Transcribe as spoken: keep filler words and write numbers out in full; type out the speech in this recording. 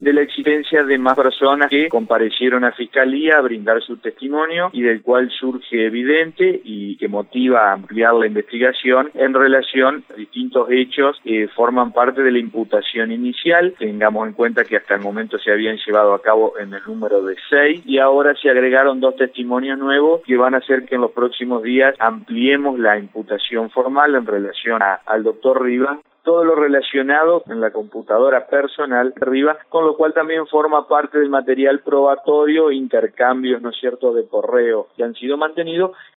de la existencia de más personas que comparecieron a Fiscalía a brindar su testimonio y del cual surge evidente y que motiva a ampliar la investigación en relación a distintos hechos que forman parte de la imputación inicial. Tengamos en cuenta que hasta el momento se habían llevado a cabo en el número de seis y ahora se agregaron dos testimonios nuevos que van a hacer que en los próximos días ampliemos la imputación formal en relación a, al doctor Rivas, todo lo relacionado en la computadora personal de Rivas, con lo cual también forma parte del material probatorio, intercambios, ¿no es cierto?, de correo que han sido mantenidos